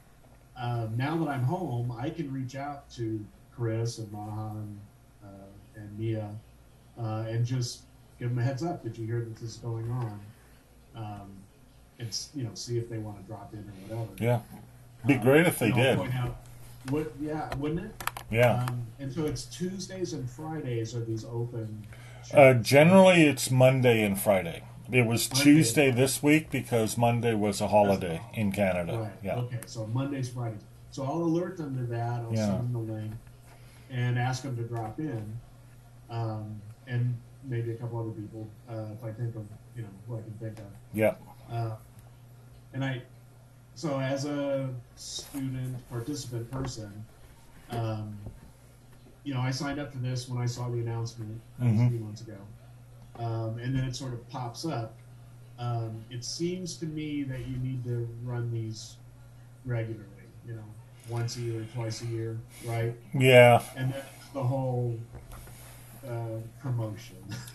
Um, now that I'm home, I can reach out to Chris and Mahan uh, and Mia uh, and just give them a heads up. Did you hear that this is going on? Um, and you know, see if they want to drop in or whatever. yeah. Be Um, great if they you know, did. Point out, what, yeah, wouldn't it? Yeah. Um, and so it's Tuesdays and Fridays are these open. Uh, shows. generally, it's Monday and Friday. It was Monday. Tuesday this week because Monday was a holiday in Canada. Right. Yeah. Okay. So Mondays, Fridays. So I'll alert them to that. I'll Yeah. send them the link and ask them to drop in, um, and maybe a couple other people uh, if I think of you know who I can think of. Yeah. Uh, and I, so as a student participant person, um, you know, I signed up for this when I saw the announcement Mhm. a few months ago, um, and then it sort of pops up. Um, it seems to me that you need to run these regularly, you know, once a year, twice a year, right? Yeah. And that's the whole uh, promotion.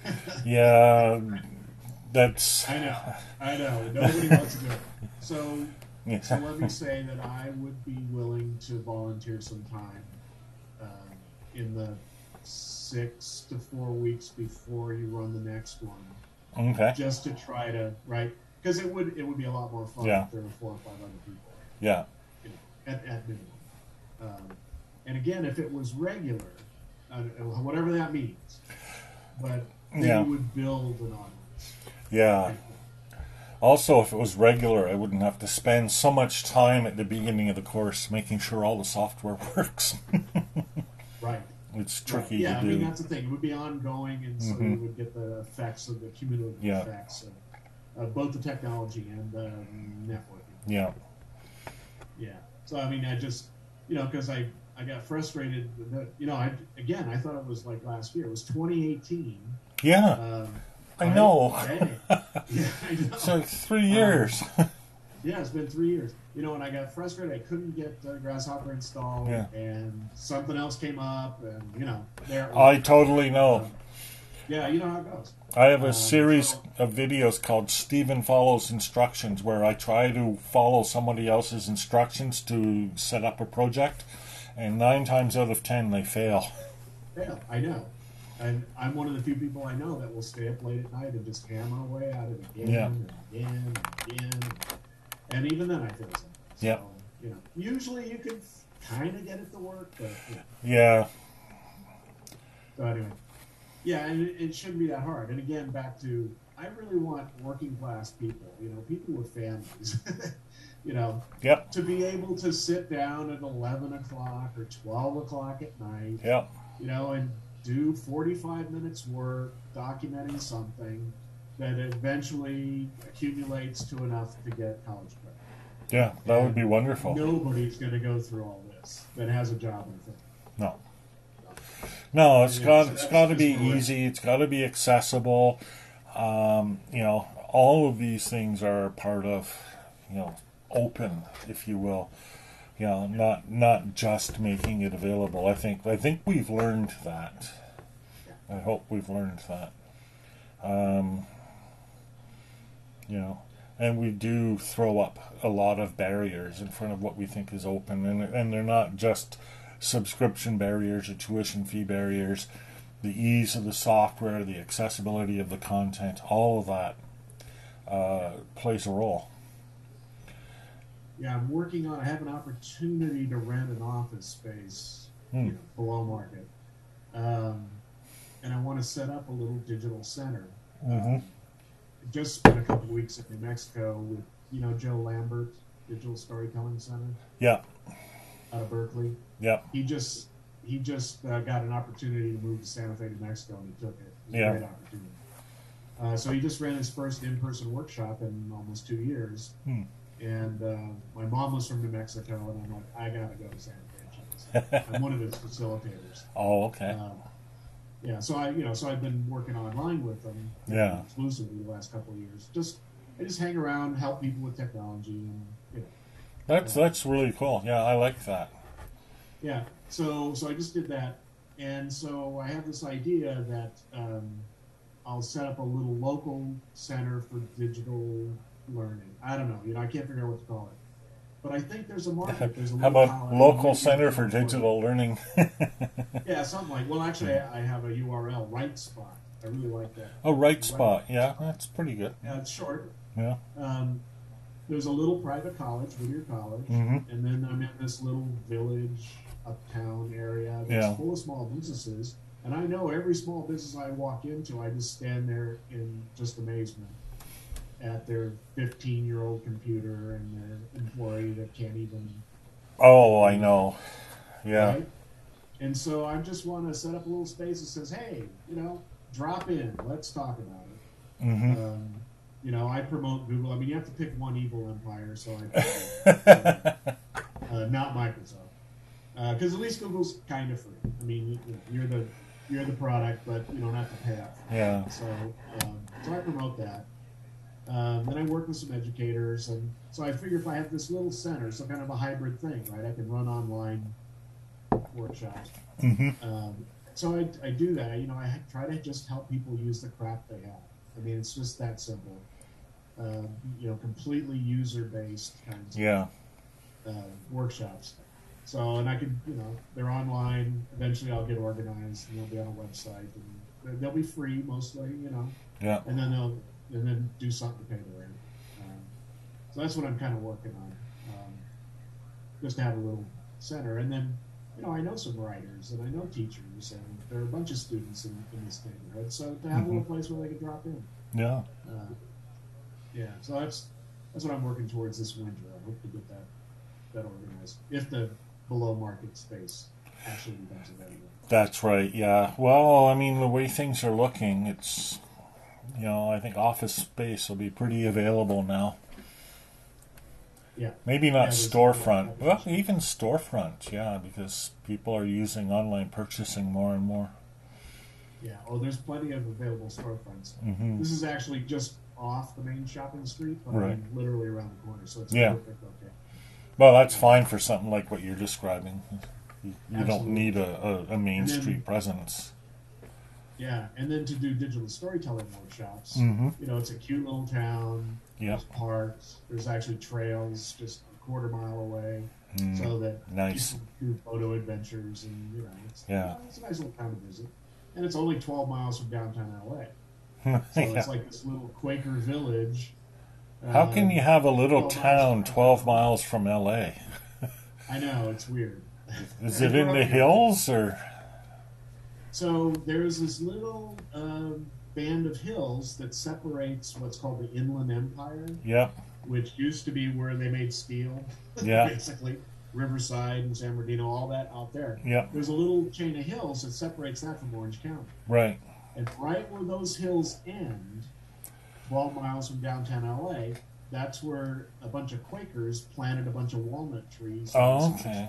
Yeah. That's. I know, I know. Nobody wants to do it. So, Yeah. so let me say that I would be willing to volunteer some time uh, in the six to four weeks before you run the next one, Okay. just to try to right because it would it would be a lot more fun Yeah. if there were four or five other people, Yeah. you know, at, at minimum. Um, and again, if it was regular, uh, whatever that means, but then Yeah. you would build an audience. Yeah. Also, if it was regular, I wouldn't have to spend so much time at the beginning of the course making sure all the software works. Right. It's Right. tricky Yeah, to I do. mean that's the thing. It would be ongoing, and so Mhm. you would get the effects of the cumulative Yeah. effects of uh, both the technology and the networking. Yeah. Yeah. So I mean, I just you know because I I got frustrated. That, you know, I again I thought it was like last year. It was twenty eighteen. Yeah. Um, I right? know. Hey. Yeah, I know. It's like three years. Yeah, it's been three years. You know, and I got frustrated. I couldn't get uh, Grasshopper installed, Yeah. and something else came up, and you know, there. it I was. totally know. Um, yeah, you know how it goes. I have a Um, series so- of videos called Stephen Follows Instructions where I try to follow somebody else's instructions to set up a project, and nine times out of ten they fail. Yeah, I know. And I'm one of the few people I know that will stay up late at night and just hammer away at it again Yeah. and again and again. And even then I feel something. So, Yeah. you know, usually you can kind of get it to work, but yeah. Yeah. So anyway. Yeah, and it, it shouldn't be that hard. And again, back to, I really want working class people, you know, people with families, you know, Yep. to be able to sit down at eleven o'clock or twelve o'clock at night, Yep. you know, and do forty-five minutes work documenting something that eventually accumulates to enough to get college credit. Yeah. That would be wonderful. Nobody's going to go through all this that has a job in thing. No. No, it's Yeah, got so it's that's got to just be more- easy. It's got to be accessible. Um, you know, all of these things are part of, you know, open, if you will. You know, not not just making it available. I think I think we've learned that. I hope we've learned that. Um, you know, and we do throw up a lot of barriers in front of what we think is open, and and they're not just subscription barriers or tuition fee barriers. The ease of the software, the accessibility of the content, all of that uh, plays a role. Yeah, I'm working on, I have an opportunity to rent an office space Hmm. you know, below market. Um, and I want to set up a little digital center. Mhm. Um, just spent a couple weeks in New Mexico with, you know, Joe Lambert, Digital Storytelling Center Yeah, out of Berkeley. yeah, He just he just uh, got an opportunity to move to Santa Fe, New Mexico, and he took it. It was Yeah. a great opportunity. Uh, so he just ran his first in-person workshop in almost two years. Hmm. and uh, my mom was from New Mexico, and I'm like, I gotta go to San Francisco. I'm one of its facilitators. Oh, okay. Um, yeah, so I, you know, so I've been working online with them Yeah. exclusively the last couple of years. Just I just hang around, help people with technology, and you know, That's uh, that's really cool. Yeah, I like that. yeah. So so I just did that, and so I have this idea that um, I'll set up a little local center for digital learning. I don't know, you know, I can't figure out what to call it, but I think there's a market. There's a How little about college, local maybe in center for California. digital learning? Yeah, something like. Well, actually, I I have a U R L, Right Spot. I really like that. Oh, right Right. spot. Yeah, that's pretty good. Yeah, it's short. Yeah. Um, there's a little private college, Whittier College, Mm-hmm. and then I'm in this little village, uptown area that's Yeah. full of small businesses. And I know every small business I walk into, I just stand there in just amazement at their fifteen year old computer and their employee that can't even, Oh, I know. Yeah. right? And so I just want to set up a little space that says, hey, you know, drop in, let's talk about it. Mm-hmm. Um, you know, I promote Google. I mean, you have to pick one evil empire, so I pick Google, uh, not Microsoft, because uh, at least Google's kind of free. I mean, you, you know, you're the you're the product, but you don't have to pay up. Yeah. So, um, so I promote that. Um, then I work with some educators, and so I figure if I have this little center, so kind of a hybrid thing, right? I can run online workshops. Mm-hmm. Um, so I, I do that. You know, I try to just help people use the crap they have. I mean, it's just that simple. Um, you know, completely user-based kinds Yeah. of uh, workshops. So, and I could, you know, they're online. Eventually, I'll get organized, and they'll be on a website, and they'll be free mostly, you know. Yeah. And then they'll, and then do something to pay the rent. Um, so that's what I'm kind of working on, um, just to have a little center. And then, you know, I know some writers, and I know teachers, and there are a bunch of students in, in this neighborhood. So to have Mm-hmm. a little place where they can drop in. Yeah. Uh, yeah, so that's that's what I'm working towards this winter. I hope to get that that organized if the below market space actually becomes available. That's right. Yeah. Well, I mean, the way things are looking, it's, you know, I think office space will be pretty available now. Yeah, Maybe yeah, not there's- storefront. Well, even storefront, yeah, because people are using online purchasing more and more. yeah. Oh, there's plenty of available storefronts. Mm-hmm. This is actually just off the main shopping street, but Right. I'm literally around the corner, so it's Yeah. perfect. Okay. Well, that's fine for something like what you're describing. You, you don't Absolutely. need a, a, a main And then- street presence. Yeah, and then to do digital storytelling workshops, Mm-hmm. you know, it's a cute little town. Yep. There's parks. There's actually trails just a quarter mile away, Mm. so that Nice. people do photo adventures, and you know, it's, Yeah. it's a nice little town to visit. And it's only twelve miles from downtown L A, so Yeah. it's like this little Quaker village. How can um, you have a little twelve miles town from- twelve miles from L A? I know, it's weird. Is it in the hills or? So there's this little um, band of hills that separates what's called the Inland Empire, Yep. which used to be where they made steel, Yeah. basically. Riverside and San Bernardino, all that out there. Yep. There's a little chain of hills that separates that from Orange County. Right. And right where those hills end, twelve miles from downtown L A, that's where a bunch of Quakers planted a bunch of walnut trees. Oh, okay.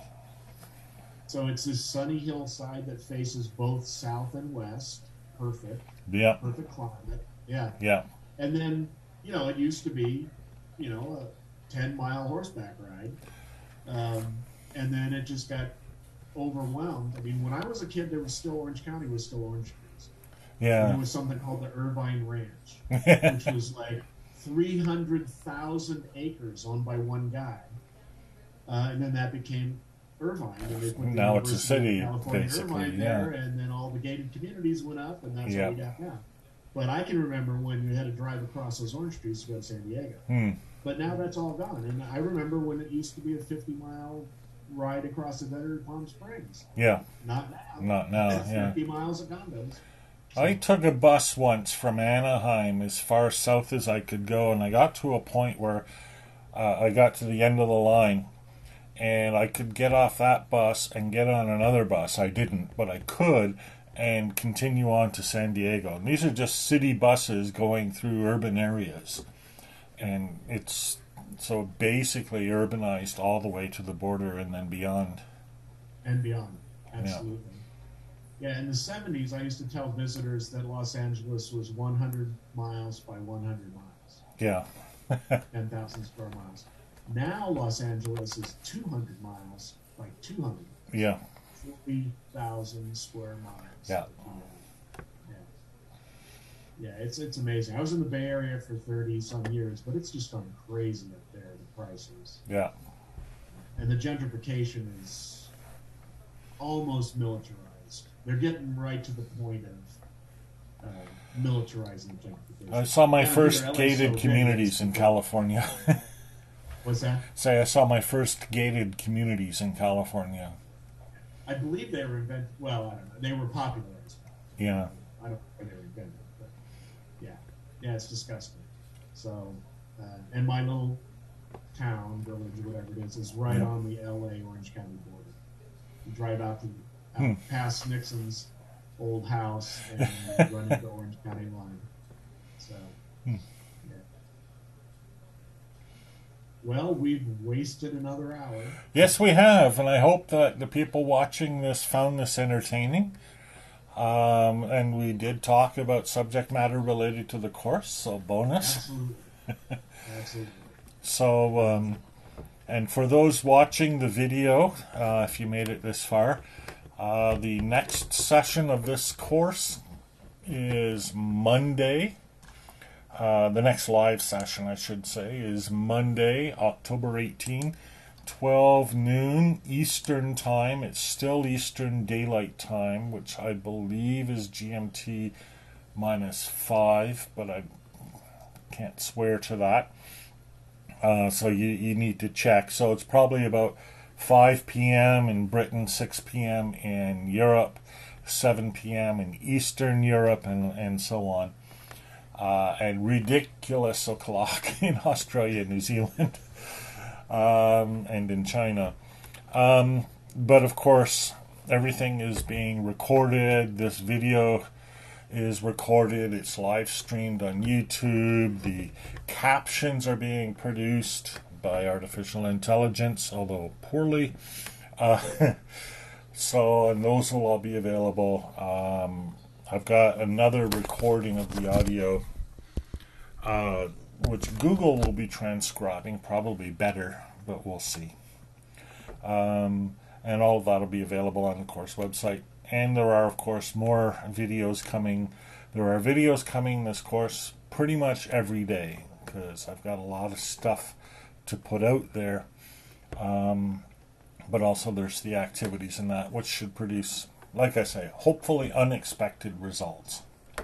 So it's this sunny hillside that faces both south and west. Perfect. Yep. Perfect climate. Yeah. Yeah. And then, you know, it used to be, you know, a ten mile horseback ride. Um, and then it just got overwhelmed. I mean, when I was a kid, there was still Orange County was still orange trees. And there Yeah. was something called the Irvine Ranch, which was like three hundred thousand acres owned by one guy. Uh, and then that became Irvine. And they put the Now it's a University of city, California, basically, Irvine yeah. there, and then all the gated communities went up, and that's Yeah. what we got now. But I can remember when you had to drive across those orange trees to go to San Diego. Hmm. But now that's all gone. And I remember when it used to be a fifty mile ride across the desert in Palm Springs. Yeah. Not now. Not now. It's Yeah. fifty miles of condos. I took a bus once from Anaheim as far south as I could go, and I got to a point where uh, I got to the end of the line, and I could get off that bus and get on another bus. I didn't, but I could, and continue on to San Diego. And these are just city buses going through urban areas, and it's So basically urbanized all the way to the border and then beyond. And beyond. Absolutely. Yeah. yeah, in the seventies, I used to tell visitors that Los Angeles was one hundred miles by one hundred miles. Yeah. ten thousand square miles. Now Los Angeles is two hundred miles by two hundred. Yeah. forty thousand square miles. Yeah. Yeah. Yeah, it's it's amazing. I was in the Bay Area for thirty some years, but it's just gone crazy up there, the prices. Yeah. And the gentrification is almost militarized. They're getting right to the point of uh, militarizing gentrification. I saw my Down first here, L A gated so communities big, in California. What's that? Say, I saw my first gated communities in California. I believe they were invented. Well, I don't know. They were popularized. Yeah. I don't know where they were invented, but yeah, yeah, it's disgusting. So, uh, and my little town, village, whatever it is, is right Yeah. on the L A Orange County border. You drive out to out Hmm. past Nixon's old house and run into the Orange County line. So, Hmm. yeah. Well, we've wasted another hour. Yes, we have, and I hope that the people watching this found this entertaining. Um, and we did talk about subject matter related to the course, so bonus. Absolutely. Absolutely. So, um, and for those watching the video, uh, if you made it this far, uh, the next session of this course is Monday. Uh, the next live session, I should say, is Monday, October eighteenth, twelve noon Eastern Time. It's still Eastern Daylight Time, which I believe is G M T minus five, but I can't swear to that. Uh, so you, you need to check. So it's probably about five p.m. in Britain, six p.m. in Europe, seven p.m. in Eastern Europe, and, and so on. Uh, and ridiculous o'clock in Australia, New Zealand, um, and in China. Um, but of course, everything is being recorded. This video is recorded. It's live streamed on YouTube. The captions are being produced by artificial intelligence, although poorly. Uh, so, and those will all be available. Um, I've got another recording of the audio, uh, which Google will be transcribing, probably better, but we'll see. Um, and all of that will be available on the course website. And there are, of course, more videos coming. There are videos coming this course pretty much every day, because I've got a lot of stuff to put out there. Um, but also there's the activities in that, which should produce, like I say, hopefully unexpected results.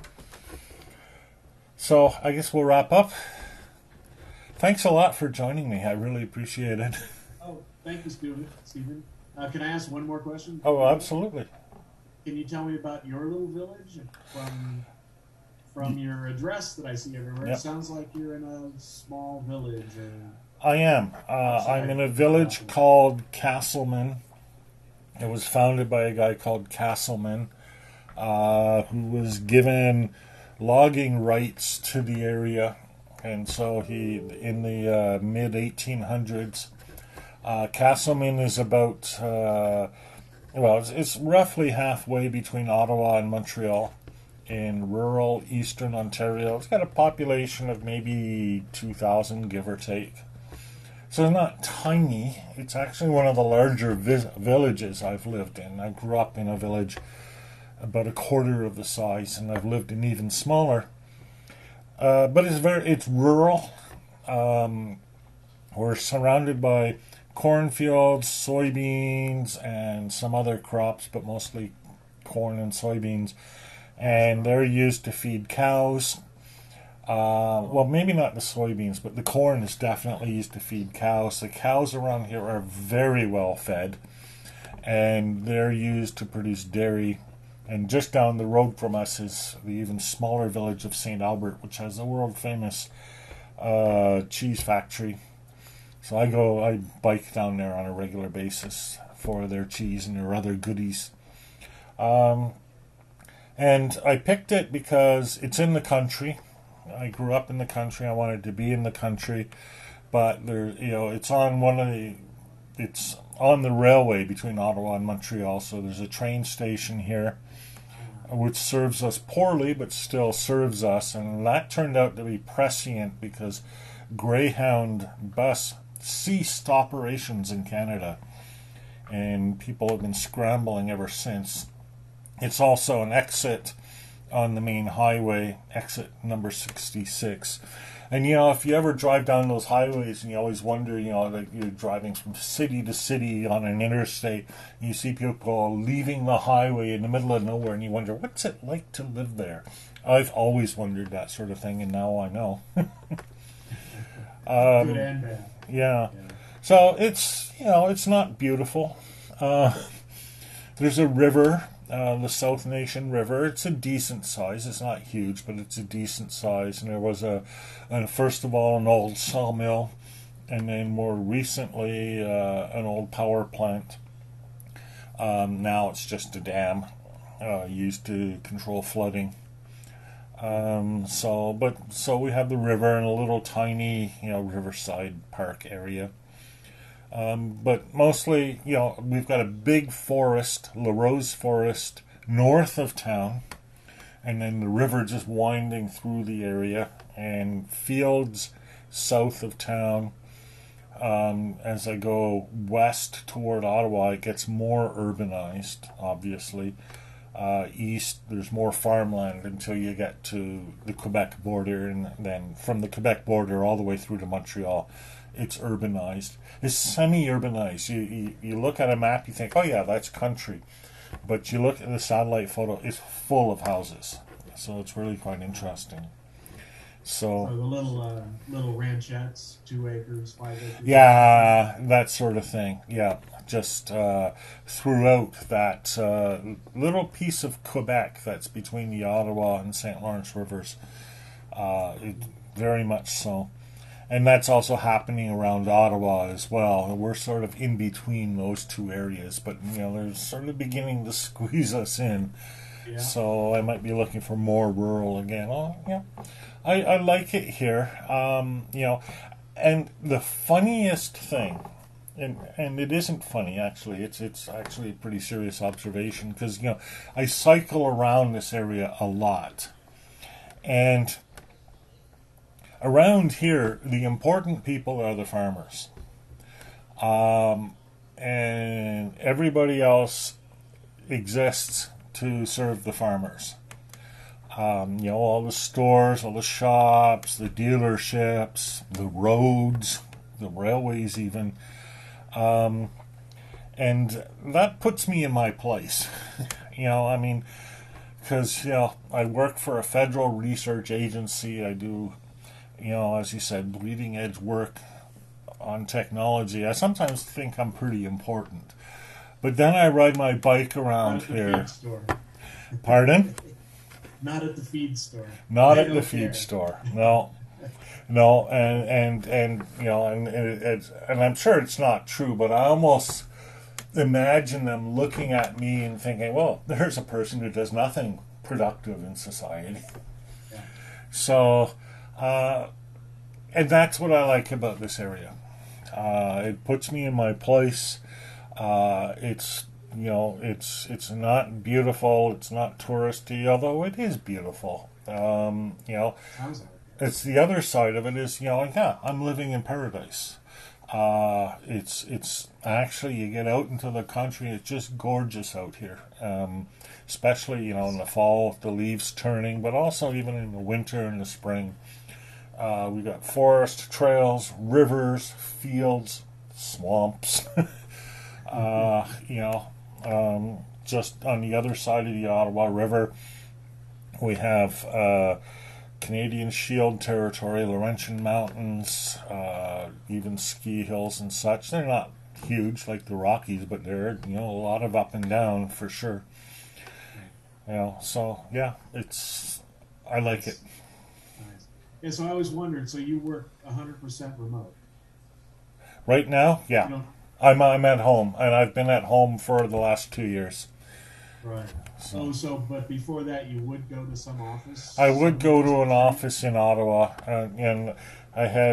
So I guess we'll wrap up. Thanks a lot for joining me. I really appreciate it. Oh, thank you, Stephen. Stephen. Uh, can I ask one more question? Oh, absolutely. Can you tell me about your little village from from your address that I see everywhere? Yep. It sounds like you're in a small village. Or I am. Uh, I'm in a village called Castleman. It was founded by a guy called Castleman, uh, who was given logging rights to the area, and so he, in the uh, mid eighteen hundreds, uh, Castleman is about, uh, well, it's, it's roughly halfway between Ottawa and Montreal in rural eastern Ontario. It's got a population of maybe two thousand, give or take. So it's not tiny. It's actually one of the larger vi- villages I've lived in. I grew up in a village about a quarter of the size, and I've lived in even smaller. Uh, but it's very, it's rural. Um, we're surrounded by cornfields, soybeans, and some other crops, but mostly corn and soybeans. And they're used to feed cows. Uh, well, maybe not the soybeans, but the corn is definitely used to feed cows. The cows around here are very well fed, and they're used to produce dairy. And just down the road from us is the even smaller village of Saint Albert, which has a world-famous uh, cheese factory. So I go, I bike down there on a regular basis for their cheese and their other goodies. Um, and I picked it because it's in the country. I grew up in the country. I wanted to be in the country. but there, you know, it's on one of the, it's on the railway between Ottawa and Montreal. So there's a train station here, which serves us poorly, but still serves us, and that turned out to be prescient because Greyhound bus ceased operations in Canada, and people have been scrambling ever since. It's also an exit on the main highway, exit number sixty-six. And you know, if you ever drive down those highways and you always wonder, you know, like you're driving from city to city on an interstate, and you see people leaving the highway in the middle of nowhere, and you wonder, what's it like to live there? I've always wondered that sort of thing, and now I know. um, Good and bad. Yeah. Yeah. So it's, you know, it's not beautiful. Uh, there's a river, uh, the South Nation River. It's a decent size. It's not huge, but it's a decent size. And there was a, and first of all, an old sawmill, and then more recently, uh, an old power plant. Um, now it's just a dam uh, used to control flooding. Um, so, but so we have the river and a little tiny, you know, riverside park area. Um, but mostly, you know, we've got a big forest, La Rose Forest, north of town, and then the river just winding through the area, and fields south of town. Um, as I go west toward Ottawa, it gets more urbanized, obviously. Uh, east, there's more farmland until you get to the Quebec border, and then from the Quebec border all the way through to Montreal, it's urbanized. It's semi-urbanized. You, you you look at a map, you think, oh yeah, that's country, but you look at the satellite photo, it's full of houses. So it's really quite interesting. So, So the little uh, little ranchettes, two acres, five acres. yeah, that sort of thing. Yeah, just uh, throughout that uh, little piece of Quebec that's between the Ottawa and Saint Lawrence rivers. Uh, it, very much so. And that's also happening around Ottawa as well. We're sort of in between those two areas, but you know, they're sort of beginning to squeeze us in. Yeah. So I might be looking for more rural again. Oh, yeah, I, I like it here. Um, you know, and the funniest thing, and and it isn't funny actually. It's it's actually a pretty serious observation because you know I cycle around this area a lot, and around here the important people are the farmers, um, and everybody else exists to serve the farmers. Um, you know, all the stores, all the shops, the dealerships, the roads, the railways even. Um, and that puts me in my place. you know, I mean, because, you know, I work for a federal research agency. I do, you know, as you said, bleeding edge work on technology. I sometimes think I'm pretty important. But then I ride my bike around Not at the here. feed store. Pardon? Not at the feed store. Not They at the don't feed care. store. No, no, and and and you know, and and, it's, and I'm sure it's not true, but I almost imagine them looking at me and thinking, "Well, there's a person who does nothing productive in society." Yeah. So, uh, and that's what I like about this area. Uh, it puts me in my place. Uh, it's you know, it's it's not beautiful. It's not touristy, although it is beautiful. Um, you know, Sounds like it. it's the other side of it is you know, like yeah, I'm living in paradise. Uh, it's it's actually you get out into the country. It's just gorgeous out here, um, especially you know in the fall, the leaves turning, but also even in the winter and the spring. Uh, we got forest, trails, rivers, fields, swamps. uh, you know, um, just on the other side of the Ottawa River, we have uh, Canadian Shield territory, Laurentian Mountains, uh, even ski hills and such. They're not huge like the Rockies, but they're you know a lot of up and down for sure. You know, so yeah, it's I like it. Nice. Yeah, so I always wondered, so you work one hundred percent remote? Right now, You yeah, don't, I'm I'm at home, and I've been at home for the last two years. right. So. Oh, so, but before that you would go to some office? I would Some go to an office? office in Ottawa, uh, and I had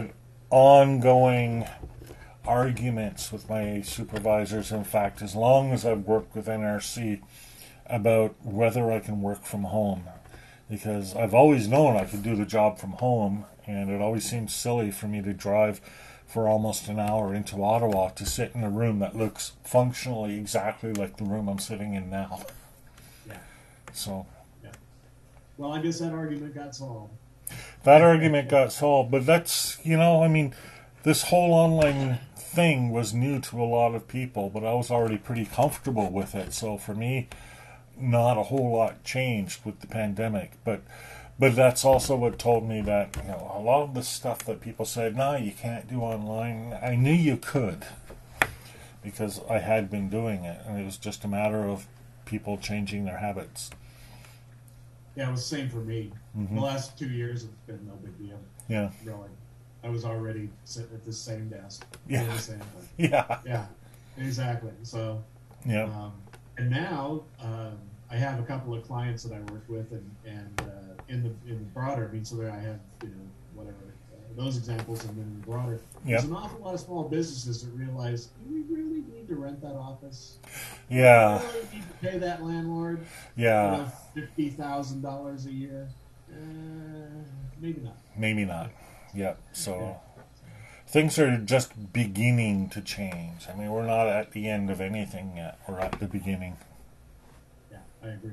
ongoing arguments with my supervisors. In fact, as long as I've worked with N R C about whether I can work from home, because I've always known I could do the job from home, and it always seems silly for me to drive for almost an hour into Ottawa to sit in a room that looks functionally exactly like the room I'm sitting in now. Yeah. So. Yeah. Well, I guess that argument got solved. That argument got solved, but that's, you know, I mean, this whole online thing was new to a lot of people, but I was already pretty comfortable with it. So for me, not a whole lot changed with the pandemic. But but that's also what told me that, you know, a lot of the stuff that people said, no, you can't do online, I knew you could, because I had been doing it, and it was just a matter of people changing their habits. Yeah, it was the same for me. Mm-hmm. The last two years have been no big deal. Yeah. Really. I was already sitting at the same desk. Yeah. Doing the same thing. Yeah. Yeah, exactly. So, yeah. Um, and now um, I have a couple of clients that I work with, and, and uh, in the in the broader, I mean, so there I have, you know, whatever, uh, those examples, and then in the broader, Yep. there's an awful lot of small businesses that realize, do we really need to rent that office? Yeah. Do we really need to pay that landlord? Yeah. You know, fifty thousand dollars a year? Uh, maybe not. Maybe not. Yep. So things are just beginning to change. I mean, we're not at the end of anything yet. We're at the beginning. Yeah, I agree.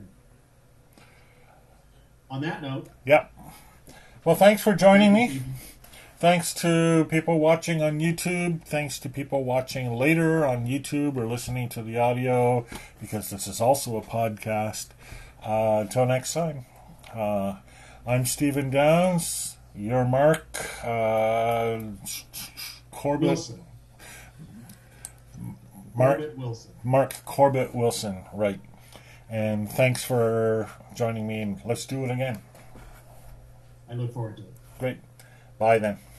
On that note. Yep. Well, thanks for joining thank me. you, Thanks to people watching on YouTube. Thanks to people watching later on YouTube or listening to the audio, because this is also a podcast. Uh, until next time, uh, I'm Stephen Downs. You're Mark uh, Corbett. Wilson. Mark Corbett Wilson. Mark Corbett Wilson, right. And thanks for joining me, and let's do it again. I look forward to it. Great. Bye then.